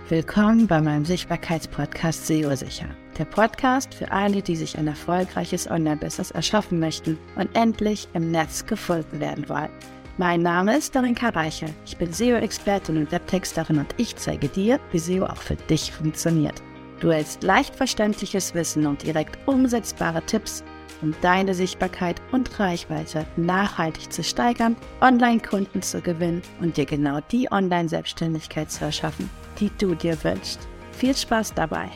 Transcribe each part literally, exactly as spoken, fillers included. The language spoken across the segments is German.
Willkommen bei meinem Sichtbarkeitspodcast S E O sicher. Der Podcast für alle, die sich ein erfolgreiches Online-Business erschaffen möchten und endlich im Netz gefunden werden wollen. Mein Name ist Darinka Reichel. Ich bin S E O-Expertin und Webtexterin und ich zeige dir, wie S E O auch für dich funktioniert. Du hältst leicht verständliches Wissen und direkt umsetzbare Tipps, um deine Sichtbarkeit und Reichweite nachhaltig zu steigern, Online-Kunden zu gewinnen und dir genau die Online-Selbstständigkeit zu erschaffen, die du dir wünschst. Viel Spaß dabei!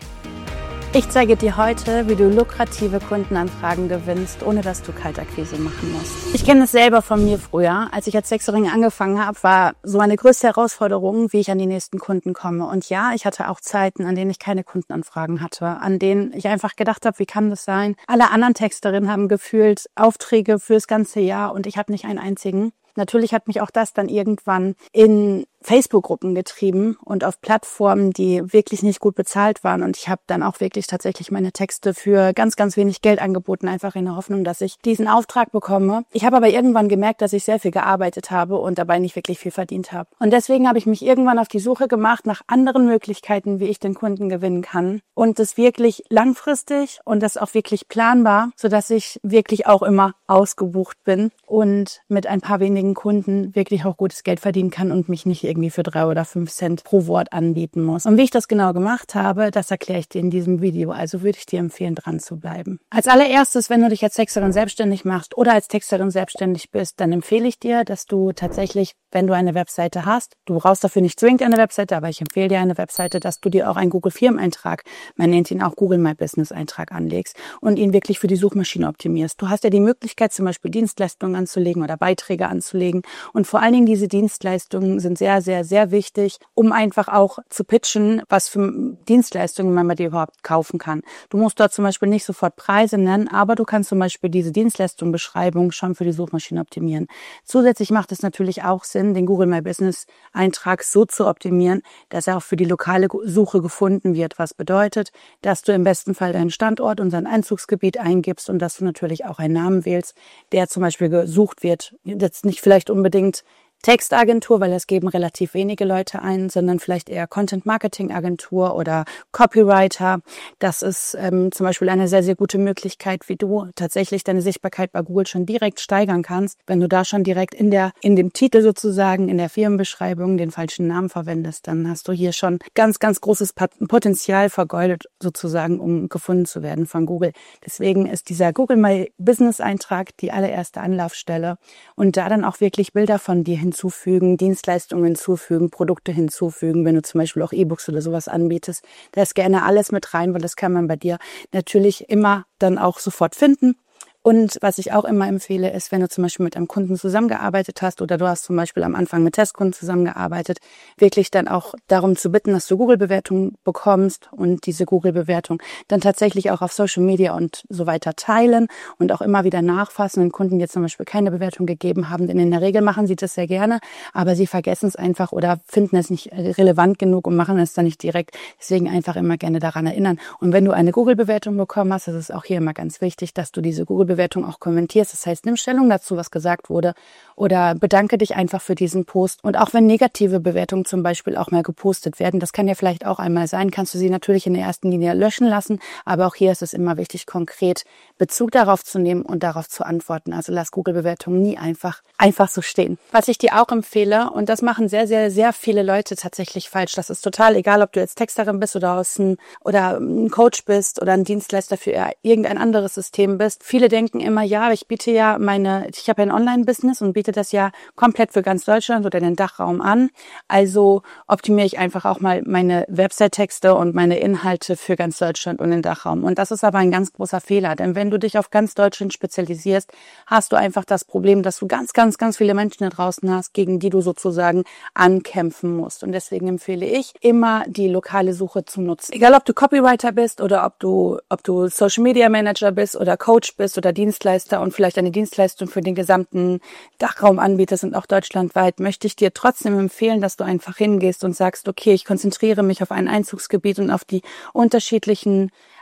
Ich zeige dir heute, wie du lukrative Kundenanfragen gewinnst, ohne dass du Kaltakquise machen musst. Ich kenne es selber von mir früher. Als ich als Texterin angefangen habe, war so eine größte Herausforderung, wie ich an die nächsten Kunden komme. Und ja, ich hatte auch Zeiten, an denen ich keine Kundenanfragen hatte, an denen ich einfach gedacht habe, wie kann das sein? Alle anderen Texterinnen haben gefühlt Aufträge fürs ganze Jahr und ich habe nicht einen einzigen. Natürlich hat mich auch das dann irgendwann in Facebook-Gruppen getrieben und auf Plattformen, die wirklich nicht gut bezahlt waren. Und ich habe dann auch wirklich tatsächlich meine Texte für ganz, ganz wenig Geld angeboten, einfach in der Hoffnung, dass ich diesen Auftrag bekomme. Ich habe aber irgendwann gemerkt, dass ich sehr viel gearbeitet habe und dabei nicht wirklich viel verdient habe. Und deswegen habe ich mich irgendwann auf die Suche gemacht nach anderen Möglichkeiten, wie ich den Kunden gewinnen kann. Und das wirklich langfristig und das auch wirklich planbar, sodass ich wirklich auch immer ausgebucht bin und mit ein paar wenigen Kunden wirklich auch gutes Geld verdienen kann und mich nicht irgendwie für drei oder fünf Cent pro Wort anbieten muss. Und wie ich das genau gemacht habe, das erkläre ich dir in diesem Video. Also würde ich dir empfehlen, dran zu bleiben. Als allererstes, wenn du dich als Texterin selbstständig machst oder als Texterin selbstständig bist, dann empfehle ich dir, dass du tatsächlich, wenn du eine Webseite hast, du brauchst dafür nicht zwingend eine Webseite, aber ich empfehle dir eine Webseite, dass du dir auch einen Google-Firmeneintrag, man nennt ihn auch Google My Business-Eintrag anlegst und ihn wirklich für die Suchmaschine optimierst. Du hast ja die Möglichkeit, zum Beispiel Dienstleistungen anzulegen oder Beiträge anzulegen. Und vor allen Dingen diese Dienstleistungen sind sehr, sehr, sehr wichtig, um einfach auch zu pitchen, was für Dienstleistungen man bei dir überhaupt kaufen kann. Du musst dort zum Beispiel nicht sofort Preise nennen, aber du kannst zum Beispiel diese Dienstleistungsbeschreibung schon für die Suchmaschine optimieren. Zusätzlich macht es natürlich auch Sinn, den Google My Business Eintrag so zu optimieren, dass er auch für die lokale Suche gefunden wird, was bedeutet, dass du im besten Fall deinen Standort und dein Einzugsgebiet eingibst und dass du natürlich auch einen Namen wählst, der zum Beispiel gesucht wird. Jetzt nicht vielleicht unbedingt Textagentur, weil das geben relativ wenige Leute ein, sondern vielleicht eher Content-Marketing-Agentur oder Copywriter. Das ist ähm, zum Beispiel eine sehr, sehr gute Möglichkeit, wie du tatsächlich deine Sichtbarkeit bei Google schon direkt steigern kannst, wenn du da schon direkt in der in dem Titel sozusagen, in der Firmenbeschreibung den falschen Namen verwendest, dann hast du hier schon ganz, ganz großes Potenzial vergeudet sozusagen, um gefunden zu werden von Google. Deswegen ist dieser Google My Business Eintrag die allererste Anlaufstelle und da dann auch wirklich Bilder von dir hin hinzufügen, Dienstleistungen hinzufügen, Produkte hinzufügen, wenn du zum Beispiel auch E-Books oder sowas anbietest. Da ist gerne alles mit rein, weil das kann man bei dir natürlich immer dann auch sofort finden. Und was ich auch immer empfehle, ist, wenn du zum Beispiel mit einem Kunden zusammengearbeitet hast oder du hast zum Beispiel am Anfang mit Testkunden zusammengearbeitet, wirklich dann auch darum zu bitten, dass du Google-Bewertungen bekommst und diese Google-Bewertung dann tatsächlich auch auf Social Media und so weiter teilen und auch immer wieder nachfassen, wenn Kunden jetzt zum Beispiel keine Bewertung gegeben haben, denn in der Regel machen sie das sehr gerne, aber sie vergessen es einfach oder finden es nicht relevant genug und machen es dann nicht direkt. Deswegen einfach immer gerne daran erinnern. Und wenn du eine Google-Bewertung bekommen hast, das ist auch hier immer ganz wichtig, dass du diese Google Bewertung auch kommentierst. Das heißt, nimm Stellung dazu, was gesagt wurde oder bedanke dich einfach für diesen Post. Und auch wenn negative Bewertungen zum Beispiel auch mal gepostet werden, das kann ja vielleicht auch einmal sein, kannst du sie natürlich in der ersten Linie löschen lassen. Aber auch hier ist es immer wichtig, konkret Bezug darauf zu nehmen und darauf zu antworten. Also lass Google-Bewertungen nie einfach, einfach so stehen. Was ich dir auch empfehle, und das machen sehr, sehr, sehr viele Leute tatsächlich falsch. Das ist total egal, ob du jetzt Texterin bist oder, aus ein, oder ein Coach bist oder ein Dienstleister für irgendein anderes System bist. Viele denken, denken immer, ja, ich biete ja meine, ich habe ja ein Online-Business und biete das ja komplett für ganz Deutschland oder den Dachraum an. Also optimiere ich einfach auch mal meine Website-Texte und meine Inhalte für ganz Deutschland und den Dachraum. Und das ist aber ein ganz großer Fehler, denn wenn du dich auf ganz Deutschland spezialisierst, hast du einfach das Problem, dass du ganz, ganz, ganz viele Menschen da draußen hast, gegen die du sozusagen ankämpfen musst. Und deswegen empfehle ich, immer die lokale Suche zu nutzen. Egal, ob du Copywriter bist oder ob du, ob du Social Media Manager bist oder Coach bist oder Dienstleister und vielleicht eine Dienstleistung für den gesamten Dachraum anbietest und auch deutschlandweit, möchte ich dir trotzdem empfehlen, dass du einfach hingehst und sagst, okay, ich konzentriere mich auf ein Einzugsgebiet und auf die unterschiedlichen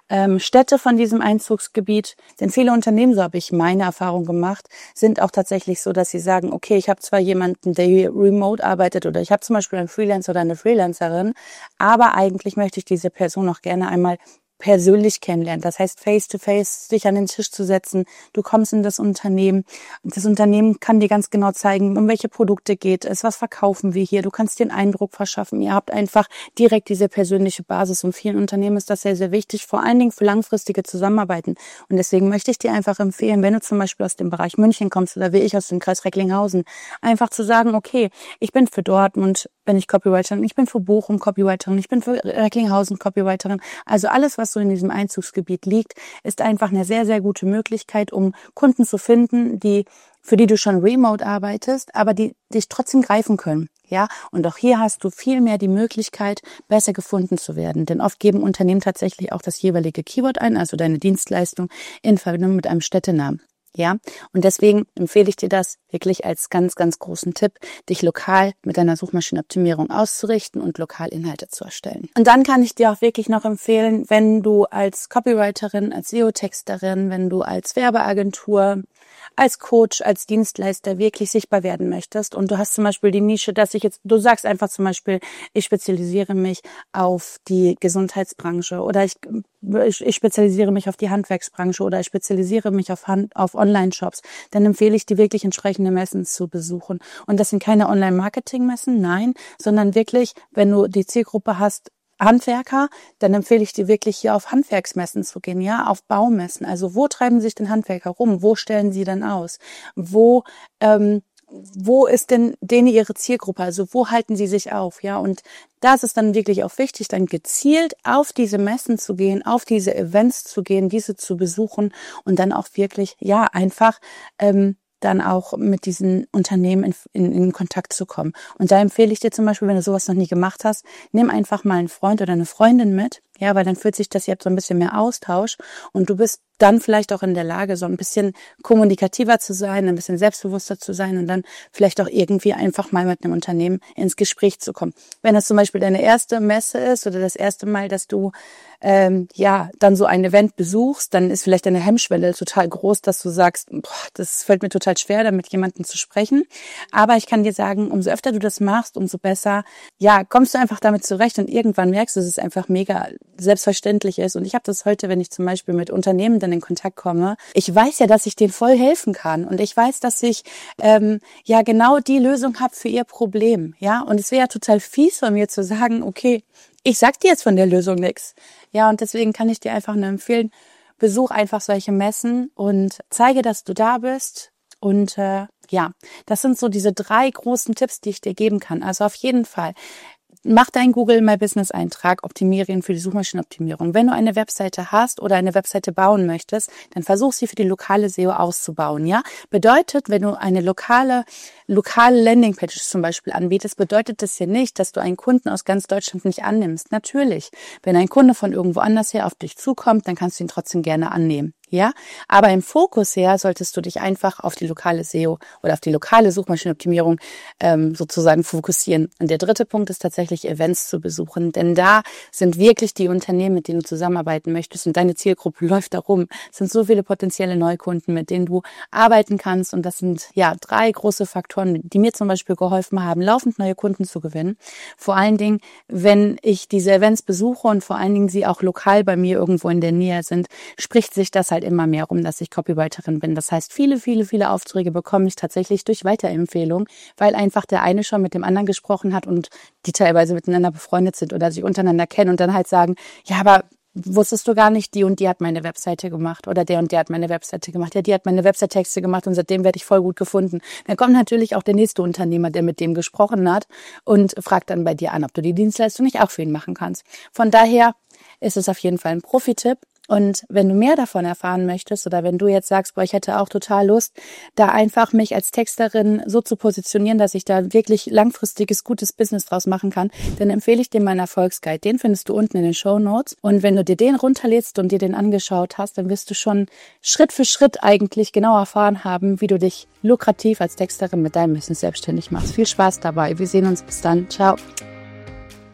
ähm, Städte von diesem Einzugsgebiet. Denn viele Unternehmen, so habe ich meine Erfahrung gemacht, sind auch tatsächlich so, dass sie sagen, okay, ich habe zwar jemanden, der hier remote arbeitet oder ich habe zum Beispiel einen Freelancer oder eine Freelancerin, aber eigentlich möchte ich diese Person auch gerne einmal persönlich kennenlernen. Das heißt, face-to-face sich an den Tisch zu setzen. Du kommst in das Unternehmen. Das Unternehmen kann dir ganz genau zeigen, um welche Produkte geht es, was verkaufen wir hier. Du kannst dir einen Eindruck verschaffen. Ihr habt einfach direkt diese persönliche Basis. Und vielen Unternehmen ist das sehr, sehr wichtig, vor allen Dingen für langfristige Zusammenarbeiten. Und deswegen möchte ich dir einfach empfehlen, wenn du zum Beispiel aus dem Bereich München kommst oder wie ich aus dem Kreis Recklinghausen, einfach zu sagen, okay, ich bin für Dortmund, bin ich Copywriterin, ich bin für Bochum Copywriterin, ich bin für Recklinghausen Copywriterin. Also alles, was so in diesem Einzugsgebiet liegt, ist einfach eine sehr, sehr gute Möglichkeit, um Kunden zu finden, die für die du schon remote arbeitest, aber die dich trotzdem greifen können. Ja, und auch hier hast du viel mehr die Möglichkeit, besser gefunden zu werden. Denn oft geben Unternehmen tatsächlich auch das jeweilige Keyword ein, also deine Dienstleistung, in Verbindung mit einem Städtenamen. Ja, und deswegen empfehle ich dir das wirklich als ganz, ganz großen Tipp, dich lokal mit deiner Suchmaschinenoptimierung auszurichten und lokal Inhalte zu erstellen. Und dann kann ich dir auch wirklich noch empfehlen, wenn du als Copywriterin, als S E O-Texterin, wenn du als Werbeagentur, als Coach, als Dienstleister wirklich sichtbar werden möchtest und du hast zum Beispiel die Nische, dass ich jetzt, du sagst einfach zum Beispiel, ich spezialisiere mich auf die Gesundheitsbranche oder ich, ich, ich spezialisiere mich auf die Handwerksbranche oder ich spezialisiere mich auf, Hand, auf Online-Shops, dann empfehle ich dir wirklich entsprechende Messen zu besuchen. Und das sind keine Online-Marketing-Messen, nein, sondern wirklich, wenn du die Zielgruppe hast, Handwerker, dann empfehle ich dir wirklich hier auf Handwerksmessen zu gehen, ja, auf Baumessen. Also wo treiben sich denn Handwerker rum? Wo stellen sie dann aus? Wo, ähm, wo ist denn denen ihre Zielgruppe? Also wo halten sie sich auf, ja? Und da ist es dann wirklich auch wichtig, dann gezielt auf diese Messen zu gehen, auf diese Events zu gehen, diese zu besuchen und dann auch wirklich, ja, einfach, ähm, dann auch mit diesen Unternehmen in, in, in Kontakt zu kommen. Und da empfehle ich dir zum Beispiel, wenn du sowas noch nie gemacht hast, nimm einfach mal einen Freund oder eine Freundin mit, ja, weil dann fühlt sich das jetzt so ein bisschen mehr Austausch und du bist dann vielleicht auch in der Lage, so ein bisschen kommunikativer zu sein, ein bisschen selbstbewusster zu sein und dann vielleicht auch irgendwie einfach mal mit einem Unternehmen ins Gespräch zu kommen. Wenn das zum Beispiel deine erste Messe ist oder das erste Mal, dass du ähm, ja dann so ein Event besuchst, dann ist vielleicht deine Hemmschwelle total groß, dass du sagst, boah, das fällt mir total schwer, da mit jemandem zu sprechen. Aber ich kann dir sagen, umso öfter du das machst, umso besser, ja, kommst du einfach damit zurecht und irgendwann merkst du, dass es einfach mega selbstverständlich ist. Und ich habe das heute, wenn ich zum Beispiel mit Unternehmen dann in Kontakt komme. Ich weiß ja, dass ich denen voll helfen kann und ich weiß, dass ich ähm, ja genau die Lösung habe für ihr Problem. Ja, und es wäre ja total fies von mir zu sagen, okay, ich sag dir jetzt von der Lösung nichts. Ja, und deswegen kann ich dir einfach nur empfehlen, besuch einfach solche Messen und zeige, dass du da bist. Und äh, ja, das sind so diese drei großen Tipps, die ich dir geben kann. Also auf jeden Fall. Mach deinen Google My Business Eintrag, optimiere ihn für die Suchmaschinenoptimierung. Wenn du eine Webseite hast oder eine Webseite bauen möchtest, dann versuch sie für die lokale S E O auszubauen, ja? Bedeutet, wenn du eine lokale, lokale Landingpage zum Beispiel anbietest, bedeutet das hier nicht, dass du einen Kunden aus ganz Deutschland nicht annimmst. Natürlich. Wenn ein Kunde von irgendwo anders her auf dich zukommt, dann kannst du ihn trotzdem gerne annehmen. Ja, aber im Fokus her solltest du dich einfach auf die lokale S E O oder auf die lokale Suchmaschinenoptimierung ähm, sozusagen fokussieren. Und der dritte Punkt ist tatsächlich Events zu besuchen, denn da sind wirklich die Unternehmen, mit denen du zusammenarbeiten möchtest und deine Zielgruppe läuft da rum. Es sind so viele potenzielle Neukunden, mit denen du arbeiten kannst und das sind ja drei große Faktoren, die mir zum Beispiel geholfen haben, laufend neue Kunden zu gewinnen. Vor allen Dingen, wenn ich diese Events besuche und vor allen Dingen sie auch lokal bei mir irgendwo in der Nähe sind, spricht sich das halt immer mehr rum, dass ich Copywriterin bin. Das heißt, viele, viele, viele Aufträge bekomme ich tatsächlich durch Weiterempfehlung, weil einfach der eine schon mit dem anderen gesprochen hat und die teilweise miteinander befreundet sind oder sich untereinander kennen und dann halt sagen, ja, aber wusstest du gar nicht, die und die hat meine Webseite gemacht oder der und der hat meine Webseite gemacht, ja, die hat meine Website-Texte gemacht und seitdem werde ich voll gut gefunden. Dann kommt natürlich auch der nächste Unternehmer, der mit dem gesprochen hat und fragt dann bei dir an, ob du die Dienstleistung nicht auch für ihn machen kannst. Von daher ist es auf jeden Fall ein Profi-Tipp. Und wenn du mehr davon erfahren möchtest oder wenn du jetzt sagst, boah, ich hätte auch total Lust, da einfach mich als Texterin so zu positionieren, dass ich da wirklich langfristiges, gutes Business draus machen kann, dann empfehle ich dir meinen Erfolgsguide. Den findest du unten in den Shownotes. Und wenn du dir den runterlädst und dir den angeschaut hast, dann wirst du schon Schritt für Schritt eigentlich genau erfahren haben, wie du dich lukrativ als Texterin mit deinem Business selbstständig machst. Viel Spaß dabei. Wir sehen uns. Bis dann. Ciao.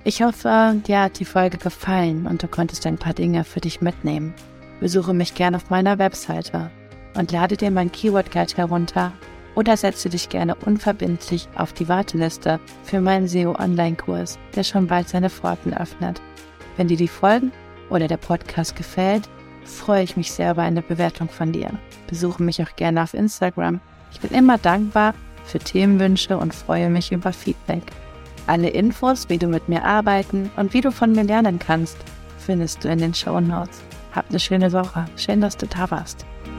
Ich hoffe, dir hat die Folge gefallen und du konntest ein paar Dinge für dich mitnehmen. Besuche mich gerne auf meiner Webseite und lade dir mein Keyword Guide herunter oder setze dich gerne unverbindlich auf die Warteliste für meinen S E O-Online-Kurs, der schon bald seine Pforten öffnet. Wenn dir die Folgen oder der Podcast gefällt, freue ich mich sehr über eine Bewertung von dir. Besuche mich auch gerne auf Instagram. Ich bin immer dankbar für Themenwünsche und freue mich über Feedback. Alle Infos, wie du mit mir arbeiten und wie du von mir lernen kannst, findest du in den Shownotes. Hab eine schöne Woche. Schön, dass du da warst.